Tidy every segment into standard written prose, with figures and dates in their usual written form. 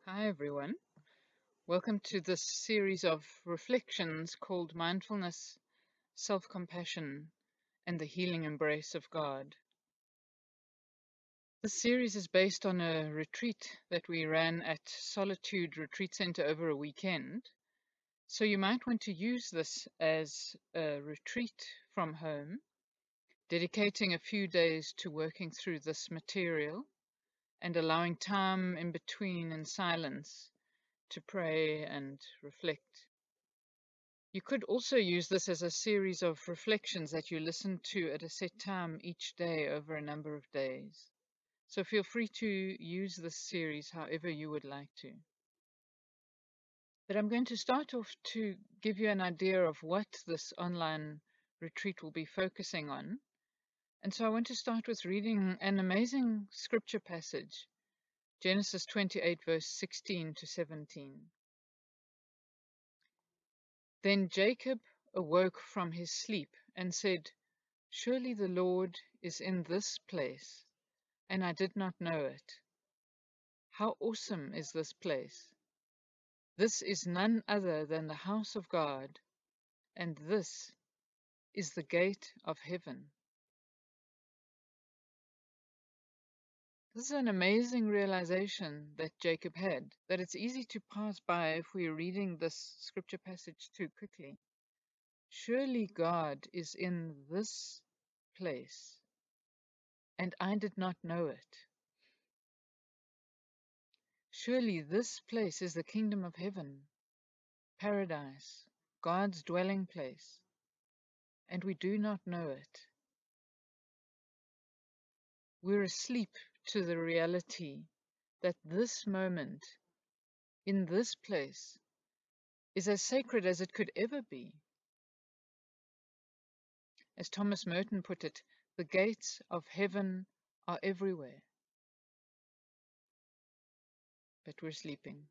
Hi, everyone. Welcome to this series of reflections called Mindfulness, Self Compassion, and the Healing Embrace of God. This series is based on a retreat that we ran at Solitude Retreat Center over a weekend. So you might want to use this as a retreat from home, dedicating a few days to working through this material and allowing time in between in silence to pray and reflect. You could also use this as a series of reflections that you listen to at a set time each day over a number of days. So feel free to use this series however you would like to. But I'm going to start off to give you an idea of what this online retreat will be focusing on. And so I want to start with reading an amazing scripture passage, Genesis 28, verse 16 to 17. Then Jacob awoke from his sleep and said, "Surely the Lord is in this place, and I did not know it. How awesome is this place! This is none other than the house of God, and this is the gate of heaven." This is an amazing realization that Jacob had, that it's easy to pass by if we're reading this scripture passage too quickly. Surely God is in this place, and I did not know it. Surely this place is the kingdom of heaven, paradise, God's dwelling place, and we do not know it. We're asleep to the reality that this moment, in this place, is as sacred as it could ever be. As Thomas Merton put it, the gates of heaven are everywhere, but we're sleeping.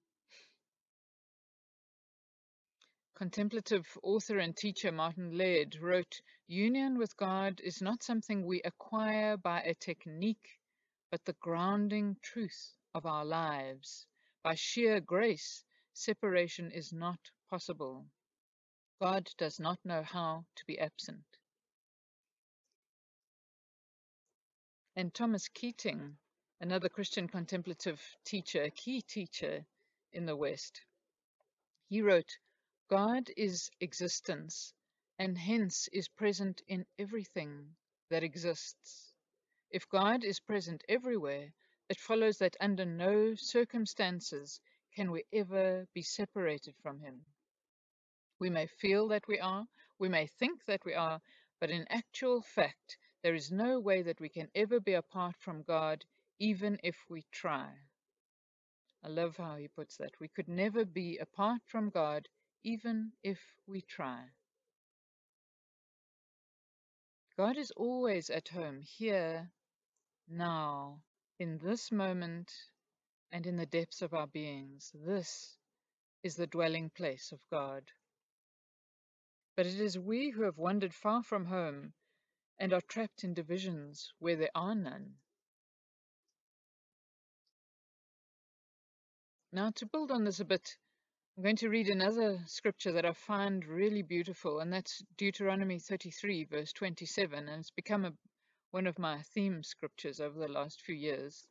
Contemplative author and teacher Martin Laird wrote, "Union with God is not something we acquire by a technique, but the grounding truth of our lives. By sheer grace, separation is not possible. God does not know how to be absent." And Thomas Keating, another Christian contemplative teacher, a key teacher in the West, he wrote, "God is existence, and hence is present in everything that exists. If God is present everywhere, it follows that under no circumstances can we ever be separated from Him. We may feel that we are, we may think that we are, but in actual fact, there is no way that we can ever be apart from God, even if we try." I love how he puts that. We could never be apart from God, even if we try. God is always at home, here, now, in this moment, and in the depths of our beings. This is the dwelling place of God. But it is we who have wandered far from home and are trapped in divisions where there are none. Now, to build on this a bit, I'm going to read another scripture that I find really beautiful, and that's Deuteronomy 33, verse 27, and it's become one of my theme scriptures over the last few years.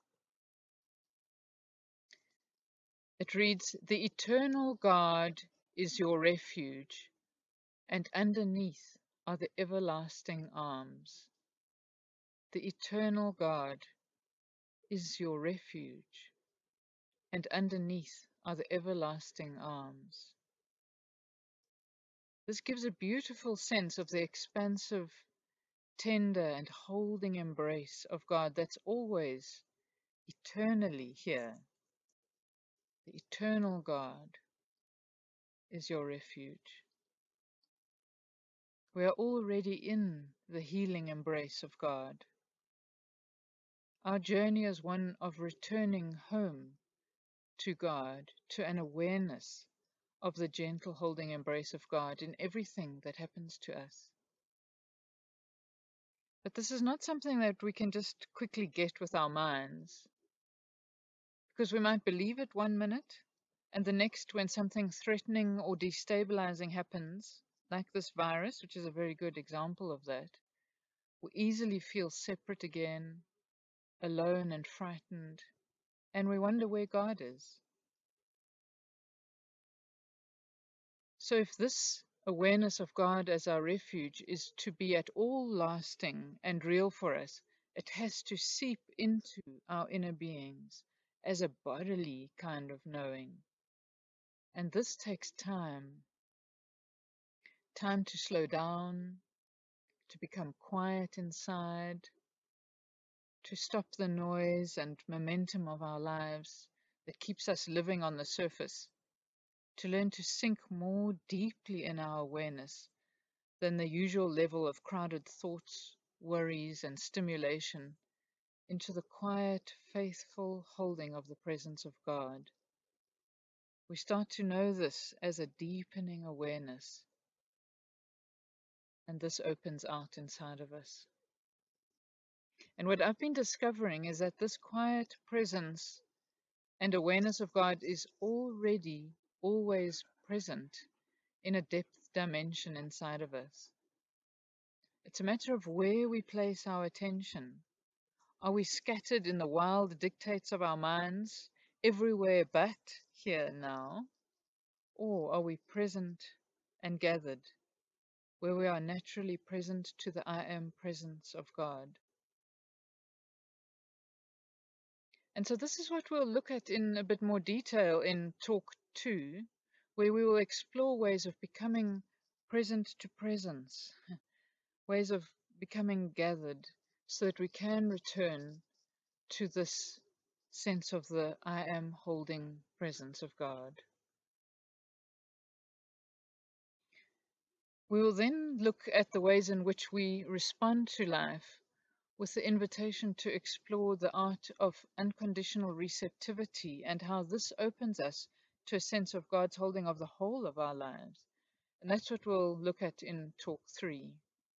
It reads, "The eternal God is your refuge, and underneath are the everlasting arms." The eternal God is your refuge, and underneath are the everlasting arms. This gives a beautiful sense of the expansive, tender, and holding embrace of God that's always eternally here. The eternal God is your refuge. We are already in the healing embrace of God. Our journey is one of returning home to God, to an awareness of the gentle holding embrace of God in everything that happens to us. But this is not something that we can just quickly get with our minds. Because we might believe it one minute, and the next, when something threatening or destabilizing happens, like this virus, which is a very good example of that, we easily feel separate again, alone and frightened, and we wonder where God is. So, if this awareness of God as our refuge is to be at all lasting and real for us, it has to seep into our inner beings as a bodily kind of knowing. And this takes time to slow down, to become quiet inside, to stop the noise and momentum of our lives that keeps us living on the surface, to learn to sink more deeply in our awareness than the usual level of crowded thoughts, worries, and stimulation, into the quiet, faithful holding of the presence of God. We start to know this as a deepening awareness, and this opens out inside of us. And what I've been discovering is that this quiet presence and awareness of God is already always present in a depth dimension inside of us. It's a matter of where we place our attention. Are we scattered in the wild dictates of our minds, everywhere but here now? Or are we present and gathered, where we are naturally present to the I am presence of God? And so this is what we'll look at in a bit more detail in Talk 2, where we will explore ways of becoming present to presence, ways of becoming gathered, so that we can return to this sense of the I am holding presence of God. We will then look at the ways in which we respond to life with the invitation to explore the art of unconditional receptivity and how this opens us to a sense of God's holding of the whole of our lives. And that's what we'll look at in Talk 3.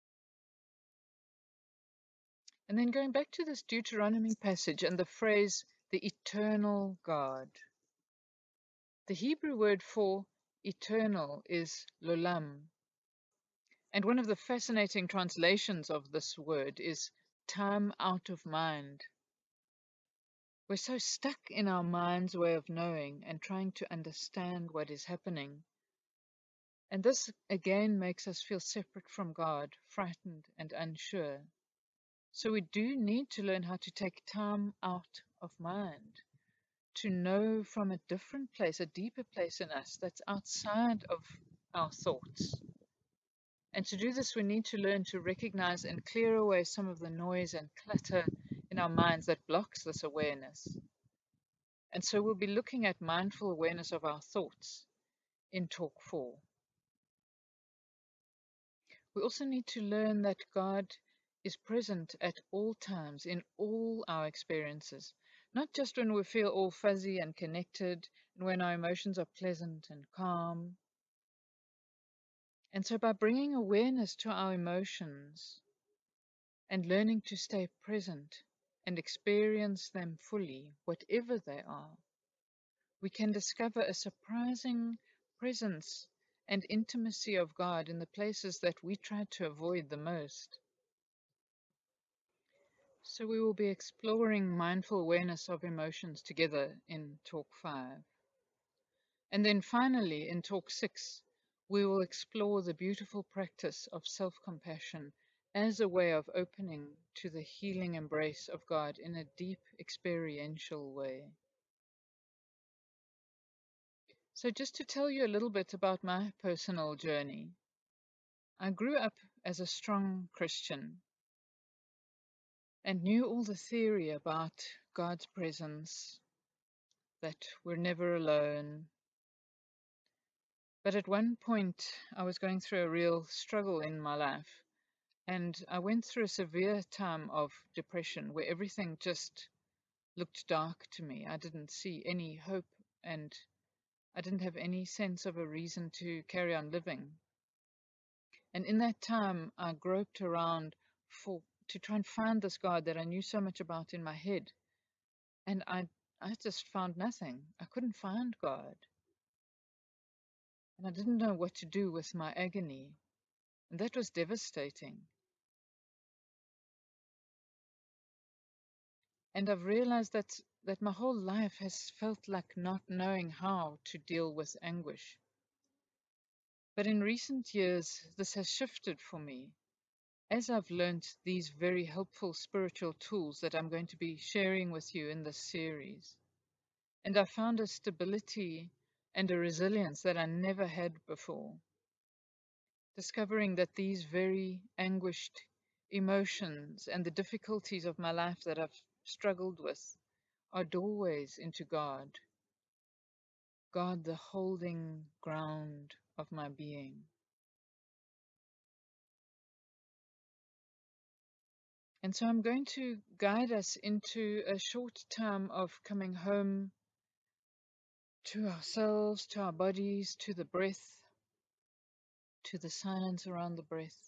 And then going back to this Deuteronomy passage and the phrase, the eternal God. The Hebrew word for eternal is lolam. And one of the fascinating translations of this word is time out of mind. We're so stuck in our mind's way of knowing and trying to understand what is happening. And this again makes us feel separate from God, frightened and unsure. So we do need to learn how to take time out of mind, to know from a different place, a deeper place in us that's outside of our thoughts. And to do this, we need to learn to recognize and clear away some of the noise and clutter in our minds that blocks this awareness. And so we'll be looking at mindful awareness of our thoughts in Talk 4. We also need to learn that God is present at all times in all our experiences, not just when we feel all fuzzy and connected and when our emotions are pleasant and calm. And so by bringing awareness to our emotions and learning to stay present and experience them fully, whatever they are, we can discover a surprising presence and intimacy of God in the places that we try to avoid the most. So we will be exploring mindful awareness of emotions together in Talk 5. And then finally, in Talk 6, we will explore the beautiful practice of self-compassion as a way of opening to the healing embrace of God in a deep experiential way. So just to tell you a little bit about my personal journey, I grew up as a strong Christian and knew all the theory about God's presence, that we're never alone. But at one point, I was going through a real struggle in my life, and I went through a severe time of depression where everything just looked dark to me. I didn't see any hope, and I didn't have any sense of a reason to carry on living. And in that time, I groped around to try and find this God that I knew so much about in my head. And I I just found nothing. I couldn't find God. And I didn't know what to do with my agony. And that was devastating. And I've realized that my whole life has felt like not knowing how to deal with anguish. But in recent years, this has shifted for me as I've learnt these very helpful spiritual tools that I'm going to be sharing with you in this series. And I found a stability and a resilience that I never had before, discovering that these very anguished emotions and the difficulties of my life that I've struggled with are doorways into God, God, the holding ground of my being. And so I'm going to guide us into a short time of coming home to ourselves, to our bodies, to the breath, to the silence around the breath,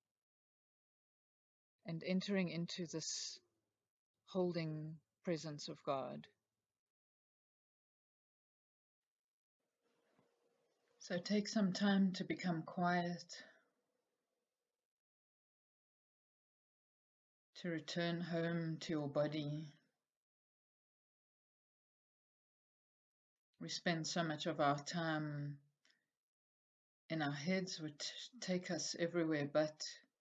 and entering into this holding presence of God. So take some time to become quiet, to return home to your body. We spend so much of our time in our heads, which take us everywhere but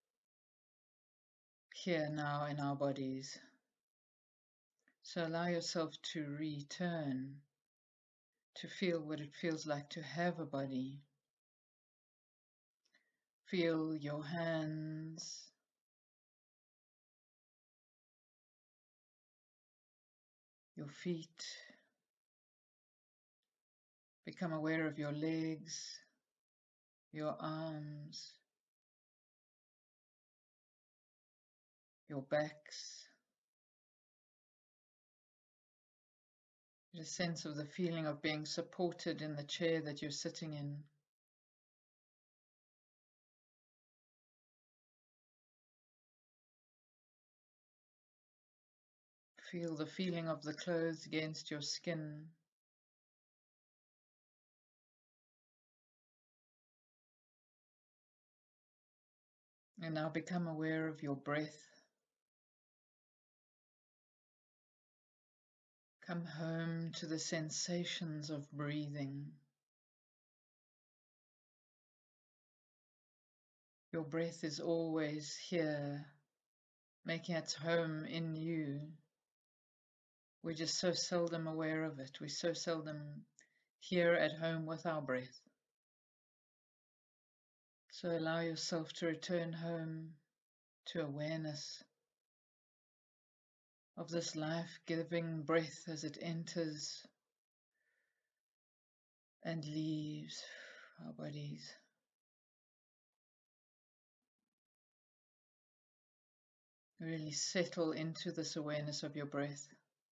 here now in our bodies. So allow yourself to return, to feel what it feels like to have a body. Feel your hands, your feet. Become aware of your legs, your arms, your backs. Get a sense of the feeling of being supported in the chair that you're sitting in. Feel the feeling of the clothes against your skin. And now become aware of your breath. Come home to the sensations of breathing. Your breath is always here, making its home in you. We're just so seldom aware of it. We're so seldom here at home with our breath. So allow yourself to return home to awareness of this life-giving breath as it enters and leaves our bodies. Really settle into this awareness of your breath.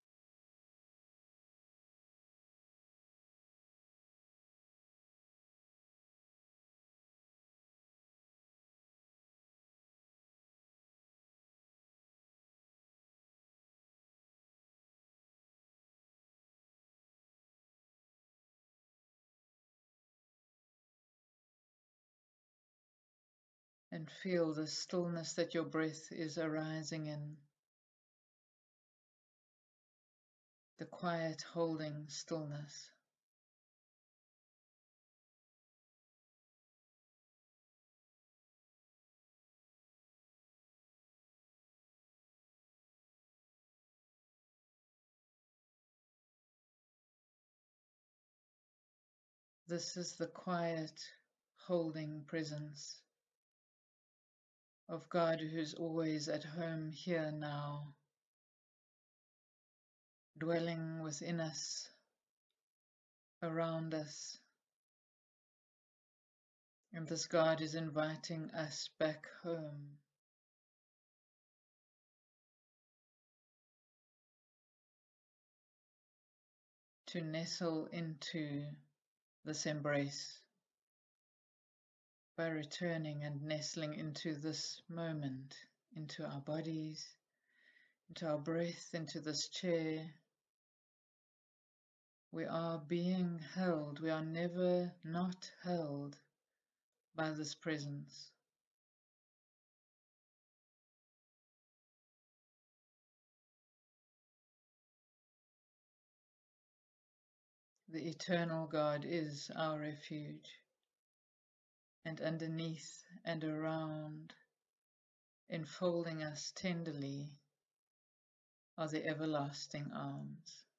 And feel the stillness that your breath is arising in. The quiet holding stillness. This is the quiet holding presence of God who's always at home here now, dwelling within us, around us. And this God is inviting us back home. To nestle into this embrace by returning and nestling into this moment, into our bodies, into our breath, into this chair, We are being held. We are never not held by this presence. The eternal God is our refuge, and underneath and around, enfolding us tenderly, are the everlasting arms.